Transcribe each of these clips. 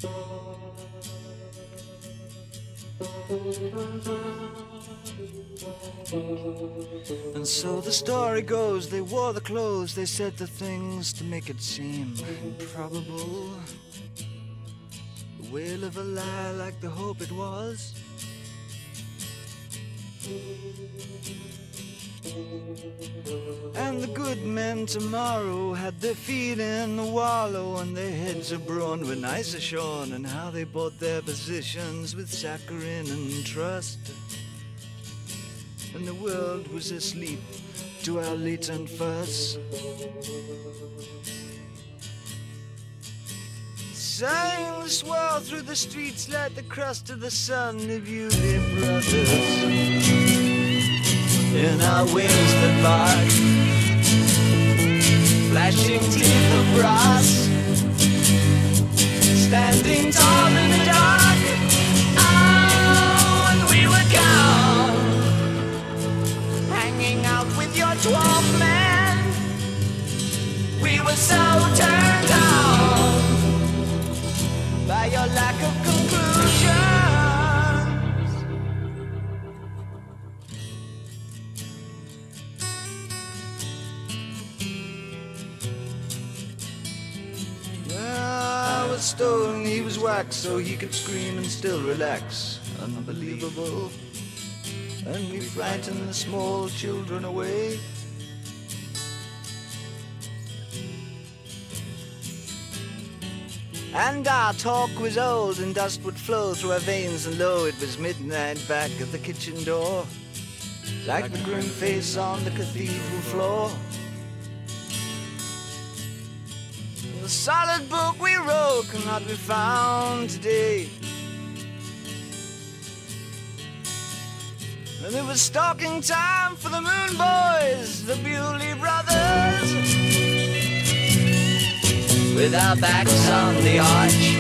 And so the story goes, they wore the clothes, they said the things to make it seem improbable. The wail of a lie like the hope it was. And the good men tomorrow had their feet in the wallow and their heads abroad when ice ashorn, and how they bought their positions with saccharine and trust. And the world was asleep to our latent fuss. Signs swirl through the streets like the crust of the sun of you, dear brothers. In our wings that bark, flashing teeth of brass, standing tall in the dark. Oh, and we were gone, hanging out with your 12 men. We were so turned on by your lack of conclusion. Stone, he was wax, so he could scream and still relax. Unbelievable. And we frightened the small children away. And our talk was old, and dust would flow through our veins, and lo, it was midnight back at the kitchen door, like the grim face on the cathedral floor. The solid book we wrote cannot be found today. And it was stalking time for the Moon Boys, the Bewley Brothers, with our backs on the arch.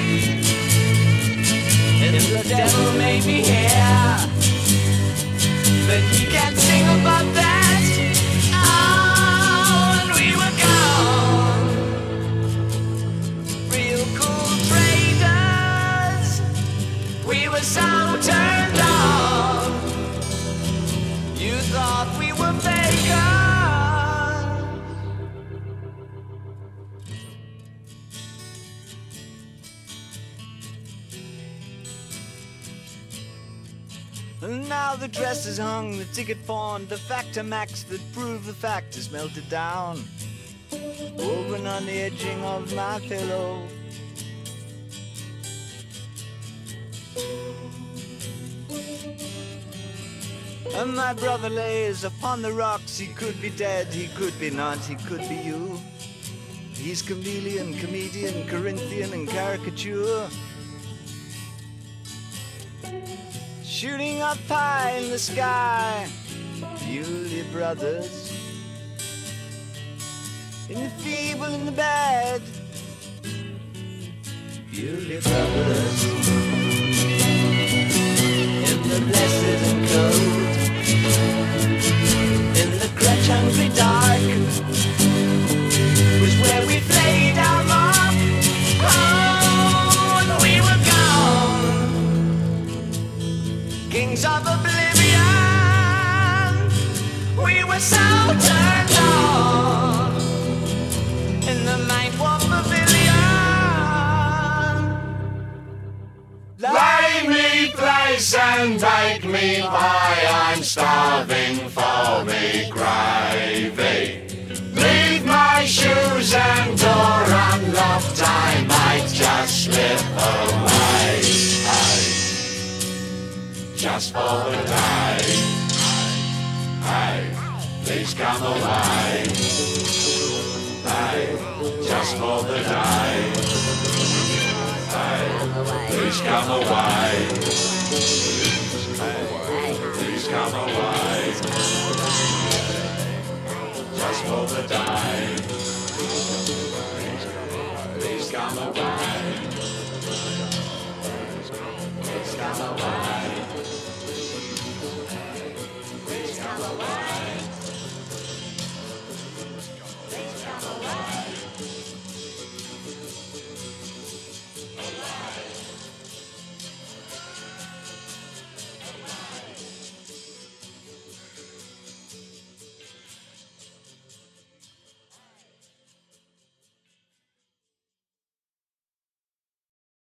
And if the devil may be here, but he can't sing about that. Oh, and we were gone. We were so turned on. You thought we were bacon. And now the dress is hung, the ticket pawned, the factor max that proved the fact is melted down, woven on the edging of my pillow. And my brother lays upon the rocks. He could be dead, he could be not, he could be you. He's chameleon, comedian, Corinthian, and caricature, shooting up high in the sky. Bewley Brothers, in the feeble and the bad. Bewley Brothers, in the blessed and cold, in the crutch-hungry dark, was where we played our mark. Oh, and we were gone, kings of oblivion. We were so turned on in the Mind Warp Pavilion. Lay me place and take me pie, I'm starving for me gravy. Leave my shoes and door unlocked, I might just slip away. Hey, just for the day. Hey, please come away. Hey, just for the day. Hey, please come away. Hey, please come away.